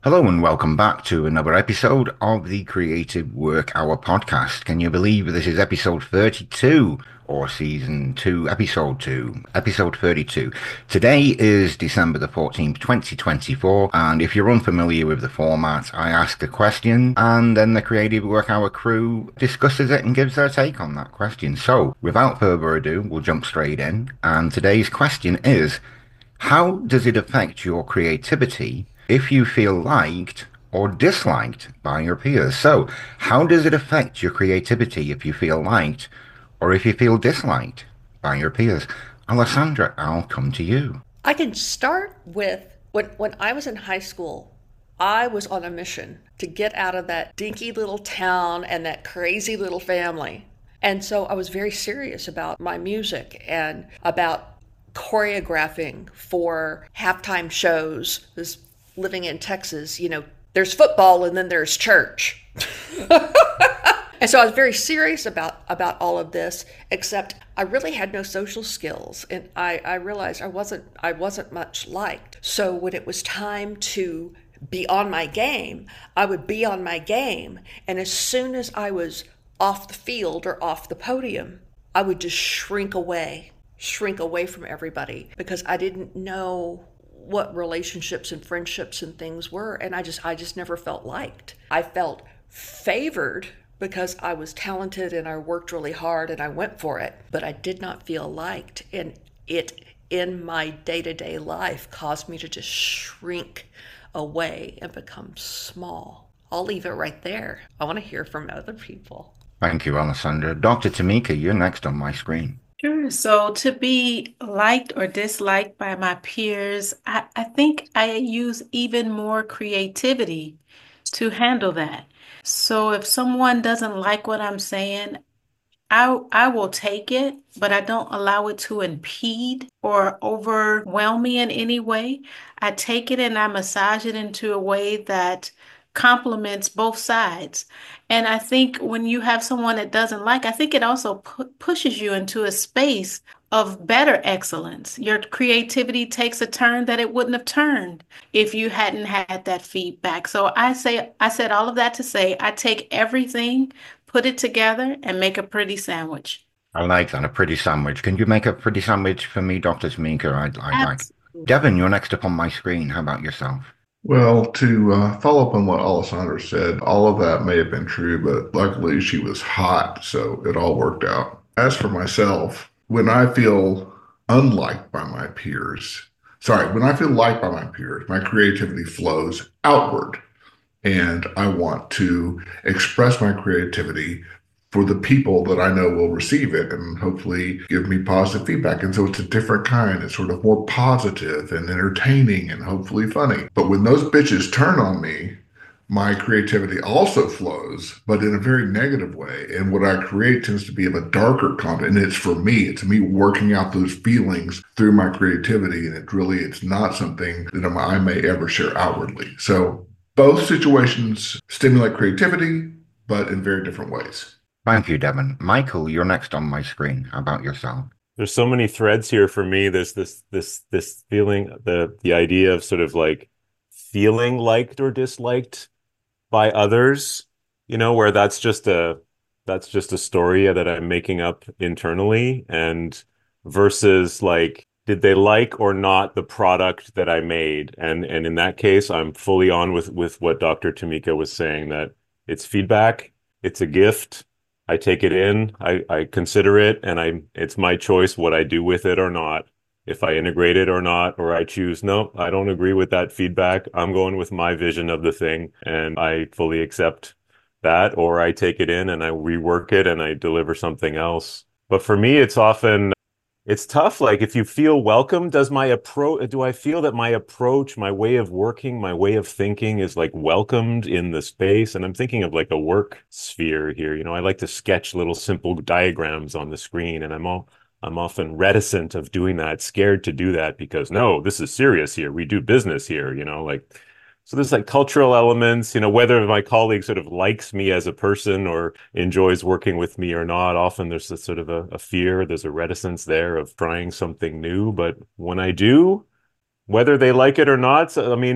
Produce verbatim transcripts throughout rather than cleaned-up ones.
Hello and welcome back to another episode of the Creative Work Hour podcast. Can you believe this is episode thirty-two or season two, episode two, episode thirty-two. Today is December the fourteenth, twenty twenty-four, and if you're unfamiliar with the format, I ask a question and then the Creative Work Hour crew discusses it and gives their take on that question. So, without further ado, we'll jump straight in, and today's question is, how does it affect your creativity if you feel liked or disliked by your peers? So, how does it affect your creativity if you feel liked or if you feel disliked by your peers? Alessandra, I'll come to you. I can start with when when I was in high school, I was on a mission to get out of that dinky little town and that crazy little family. And so I was very serious about my music and about choreographing for halftime shows. This living in Texas, you know, there's football and then there's church. And so I was very serious about about all of this, except I really had no social skills, and I, I realized I wasn't I wasn't much liked. So when it was time to be on my game, I would be on my game, and as soon as I was off the field or off the podium, I would just shrink away, shrink away from everybody because I didn't know what relationships and friendships and things were, and I just I just never felt liked. I felt favored because I was talented and I worked really hard and I went for it, but I did not feel liked. And it, in my day-to-day life, caused me to just shrink away and become small. I'll leave it right there. I want to hear from other people. Thank you, Alessandra. Doctor Tamika, you're next on my screen. Sure. So to be liked or disliked by my peers, I, I think I use even more creativity to handle that. So if someone doesn't like what I'm saying, I I will take it, but I don't allow it to impede or overwhelm me in any way. I take it and I massage it into a way that complements both sides. And I think when you have someone that doesn't like, I think it also pu pushes you into a space of better excellence. Your creativity takes a turn that it wouldn't have turned if you hadn't had that feedback. So I say, I said all of that to say, I take everything, put it together, and make a pretty sandwich. I like that, a pretty sandwich. Can you make a pretty sandwich for me, Doctor Tamika? I'd, I'd like. Absolutely. Devin, you're next up on my screen. How about yourself? Well, to uh, follow up on what Alessandra said, all of that may have been true, but luckily she was hot, so it all worked out. As for myself, when I feel unliked by my peers, sorry, when I feel liked by my peers, my creativity flows outward, and I want to express my creativity for the people that I know will receive it and hopefully give me positive feedback. And so it's a different kind. It's sort of more positive and entertaining and hopefully funny. But when those bitches turn on me, my creativity also flows, but in a very negative way. And what I create tends to be of a darker content. And it's for me, it's me working out those feelings through my creativity. And it really, it's not something that I may ever share outwardly. So both situations stimulate creativity, but in very different ways. Thank you, Devin. Michael, you're next on my screen. How about yourself? There's so many threads here for me. There's this this this feeling, the the idea of sort of like feeling liked or disliked by others, you know, where that's just a that's just a story that I'm making up internally, and versus like, did they like or not the product that I made? And and in that case, I'm fully on with with what Doctor Tamika was saying, that it's feedback, it's a gift. I take it in, I, I consider it, and I it's my choice what I do with it or not. If I integrate it or not, or I choose, no, I don't agree with that feedback. I'm going with my vision of the thing, and I fully accept that, or I take it in and I rework it and I deliver something else. But for me, it's often it's tough. Like, if you feel welcome, does my approach, do I feel that my approach, my way of working, my way of thinking is like welcomed in the space? And I'm thinking of like a work sphere here. You know, I like to sketch little simple diagrams on the screen, and I'm all, I'm often reticent of doing that, scared to do that because no, this is serious here. We do business here, you know, like, so there's like cultural elements, you know, whether my colleague sort of likes me as a person or enjoys working with me or not. Often there's a sort of a, a fear, there's a reticence there of trying something new. But when I do, whether they like it or not, so, I mean,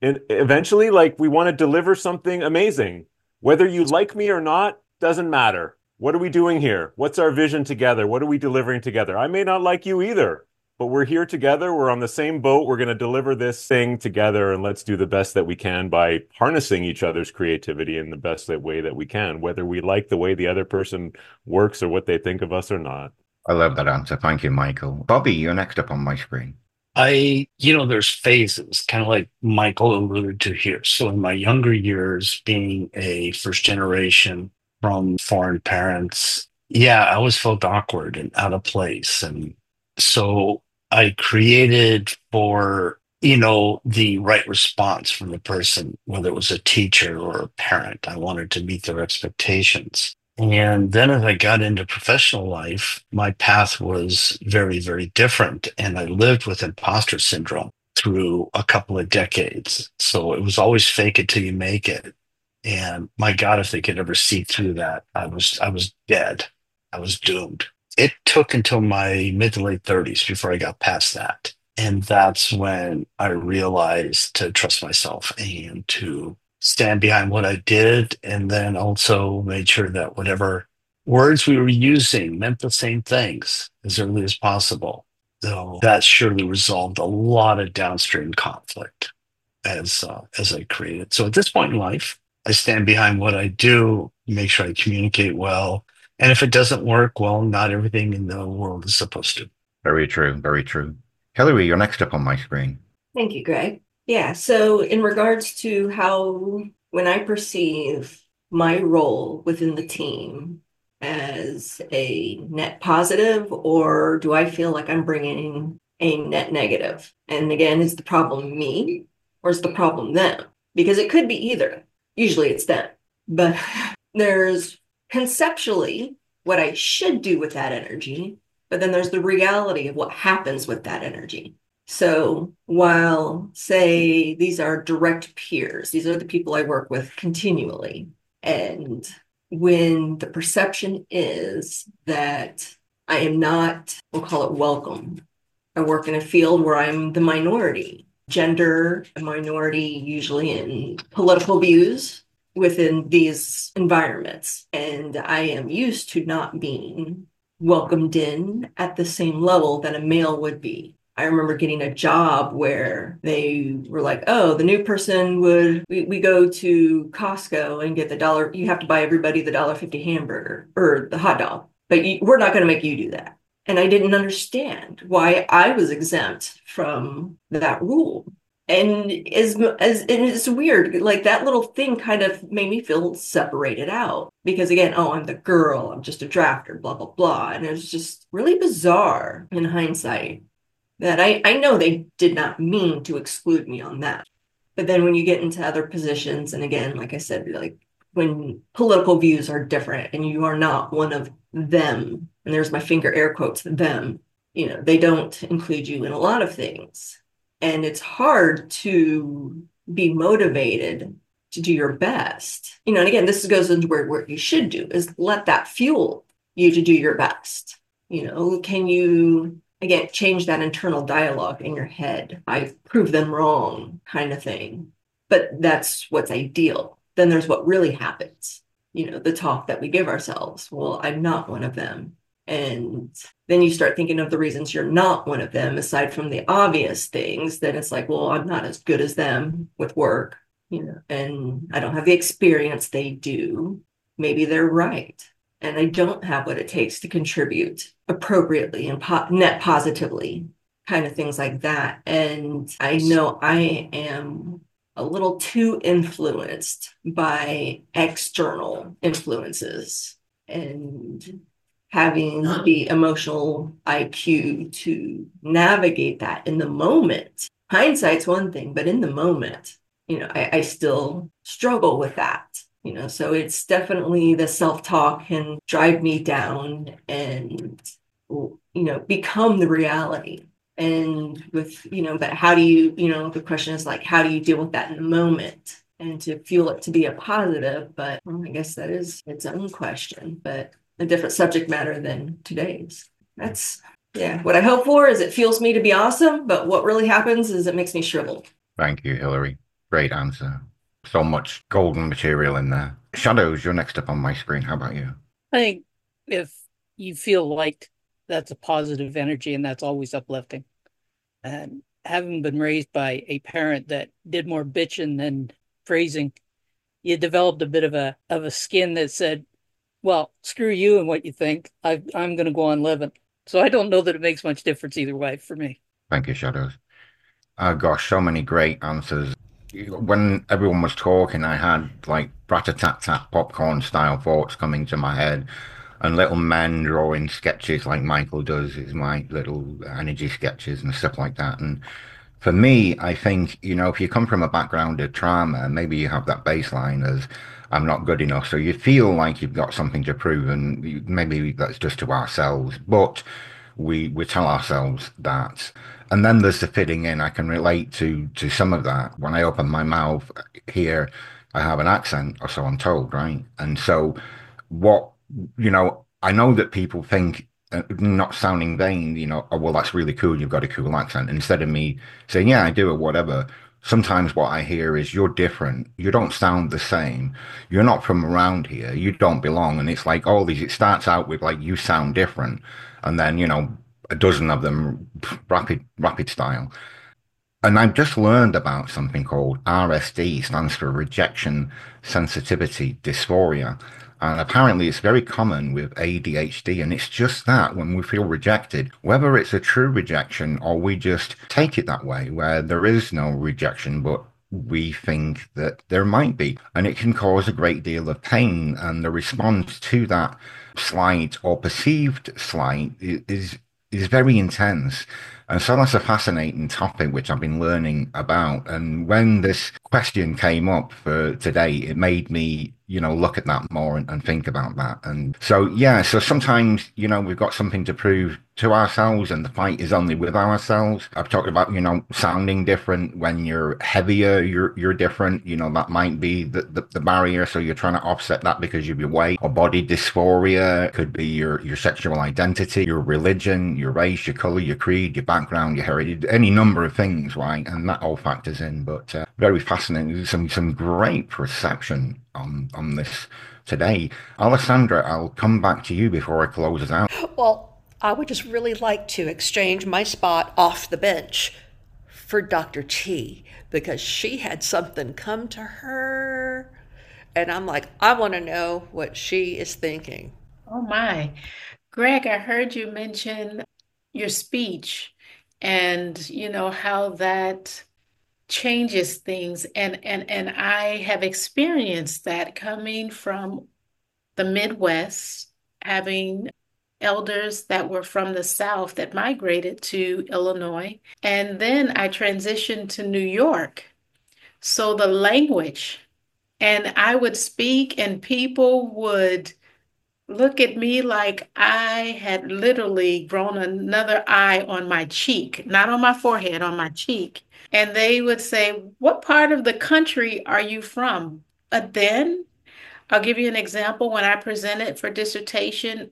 And eventually, like, we want to deliver something amazing. Whether you like me or not, doesn't matter. What are we doing here? What's our vision together? What are we delivering together? I may not like you either, but we're here together. We're on the same boat. We're going to deliver this thing together, and let's do the best that we can by harnessing each other's creativity in the best way that we can, whether we like the way the other person works or what they think of us or not. I love that answer. Thank you, Michael. Bobby, you're next up on my screen. I, you know, there's phases, kind of like Michael alluded to here. So in my younger years, being a first generation from foreign parents, yeah, I always felt awkward and out of place. And so I created for, you know, the right response from the person, whether it was a teacher or a parent. I wanted to meet their expectations. And then as I got into professional life, my path was very, very different. And I lived with imposter syndrome through a couple of decades. So it was always fake it till you make it. And my God, if they could ever see through that, I was I was dead. I was doomed. It took until my mid to late thirties before I got past that. And that's when I realized to trust myself and to stand behind what I did, and then also made sure that whatever words we were using meant the same things as early as possible. So that surely resolved a lot of downstream conflict as uh, as I created. So at this point in life, I stand behind what I do, make sure I communicate well, and if it doesn't work, well, not everything in the world is supposed to. Very true, very true. Hillary, you're next up on my screen. Thank you, Greg. Yeah, so in regards to how, when I perceive my role within the team as a net positive, or do I feel like I'm bringing a net negative? And again, is the problem me or is the problem them? Because it could be either. Usually it's them. But there's conceptually what I should do with that energy, but then there's the reality of what happens with that energy. So while, say, these are direct peers, these are the people I work with continually. And when the perception is that I am not, we'll call it welcome. I work in a field where I'm the minority, gender minority, usually in political views within these environments. And I am used to not being welcomed in at the same level that a male would be. I remember getting a job where they were like, oh, the new person would, we, we go to Costco and get the dollar, you have to buy everybody the one dollar fifty hamburger or the hot dog, but you, we're not going to make you do that. And I didn't understand why I was exempt from that rule. And as, as and it's weird, like that little thing kind of made me feel separated out because again, oh, I'm the girl, I'm just a drafter, blah, blah, blah. And it was just really bizarre in hindsight. That I, I know they did not mean to exclude me on that. But then when you get into other positions, and again, like I said, like when political views are different and you are not one of them, and there's my finger air quotes, them, you know, they don't include you in a lot of things. And it's hard to be motivated to do your best. You know, and again, this goes into where what you should do is let that fuel you to do your best. You know, can you... Again, change that internal dialogue in your head. I've proved them wrong kind of thing. But that's what's ideal. Then there's what really happens. You know, the talk that we give ourselves. Well, I'm not one of them. And then you start thinking of the reasons you're not one of them, aside from the obvious things. Then it's like, well, I'm not as good as them with work, you know, and I don't have the experience they do. Maybe they're right. And I don't have what it takes to contribute appropriately and po- net positively, kind of things like that. And I know I am a little too influenced by external influences and having the emotional I Q to navigate that in the moment. Hindsight's one thing, but in the moment, you know, I, I still struggle with that. You know, so it's definitely the self-talk can drive me down and, you know, become the reality. And with, you know, but how do you, you know, the question is like, how do you deal with that in the moment and to fuel it to be a positive? But well, I guess that is its own question, but a different subject matter than today's. That's, yeah, what I hope for is it fuels me to be awesome. But what really happens is it makes me shrivel. Thank you, Hillary. Great answer. So much golden material in there. Shadows, you're next up on my screen. How about you? I think if you feel liked, that's a positive energy and that's always uplifting. And having been raised by a parent that did more bitching than praising, you developed a bit of a of a skin that said, well, screw you and what you think. I, I'm going to go on living. So I don't know that it makes much difference either way for me. Thank you, Shadows. Oh gosh, so many great answers. When everyone was talking, I had like rat-a-tat-tat popcorn style thoughts coming to my head, and little men drawing sketches like Michael does, is my little energy sketches and stuff like that. And for me, I think, you know, if you come from a background of trauma, maybe you have that baseline as I'm not good enough. So you feel like you've got something to prove, and you- maybe that's just to ourselves, but we we tell ourselves that. And then there's the fitting in. I can relate to to some of that. When I open my mouth here, I have an accent, or so I'm told, right? And so what, you know, I know that people think, uh, not sounding vain, you know, oh, well, that's really cool. You've got a cool accent. Instead of me saying, yeah, I do, or whatever, sometimes what I hear is, you're different. You don't sound the same. You're not from around here. You don't belong. And it's like all these, it starts out with like, you sound different. And then, you know, a dozen of them rapid, rapid style. And I've just learned about something called R S D, stands for rejection sensitivity dysphoria. And apparently it's very common with A D H D. And it's just that when we feel rejected, whether it's a true rejection or we just take it that way, where there is no rejection, but we think that there might be. And it can cause a great deal of pain. And the response to that slight or perceived slight is is very intense. And so that's a fascinating topic which I've been learning about. And when this question came up for today, it made me, you know, look at that more and, and think about that. And so, yeah, so sometimes, you know, we've got something to prove to ourselves, and the fight is only with ourselves. I've talked about, you know, sounding different. When you're heavier, you're you're different. You know, that might be the, the, the barrier. So you're trying to offset that because of your weight. Or body dysphoria could be your, your sexual identity, your religion, your race, your color, your creed, your background, your heritage, any number of things, right? And that all factors in. But uh, very fascinating. Some some great perception on on this today. Alessandra, I'll come back to you before I close us out. Well, I would just really like to exchange my spot off the bench for Doctor T, because she had something come to her. And I'm like, I want to know what she is thinking. Oh my. Greg, I heard you mention your speech and you know how that changes things, and and and I have experienced that coming from the Midwest, having elders that were from the South that migrated to Illinois. And then I transitioned to New York. So the language, and I would speak, and people would look at me like I had literally grown another eye on my cheek, not on my forehead, on my cheek. And they would say, what part of the country are you from? But then I'll give you an example. When I presented for dissertation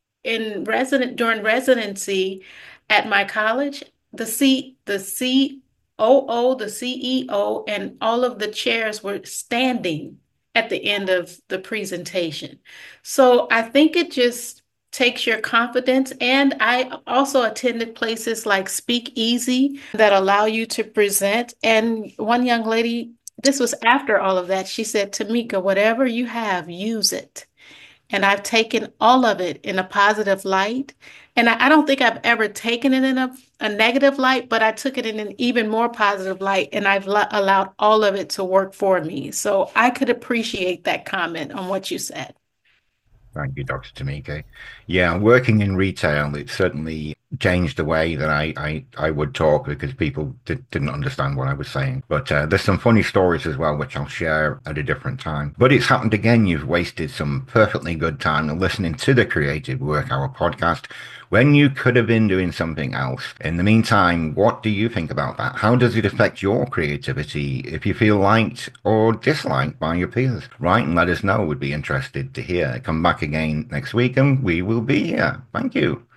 in resident during residency at my college, the C the C O O, the C E O, and all of the chairs were standing at the end of the presentation. So I think it just takes your confidence. And I also attended places like Speak Easy that allow you to present. And one young lady, this was after all of that, she said, Tamika, whatever you have, use it. And I've taken all of it in a positive light. And I, I don't think I've ever taken it in a, a negative light, but I took it in an even more positive light. And I've lo- allowed all of it to work for me. So I could appreciate that comment on what you said. Thank you, Doctor Tamika. Yeah, working in retail, it certainly changed the way that I, I, I would talk, because people did, didn't understand what I was saying. But uh, there's some funny stories as well, which I'll share at a different time. But it's happened again. You've wasted some perfectly good time listening to the Creative Work Hour podcast when you could have been doing something else. In the meantime, what do you think about that? How does it affect your creativity if you feel liked or disliked by your peers? Write and let us know. We'd be interested to hear. Come back again next week and we will be here. Thank you.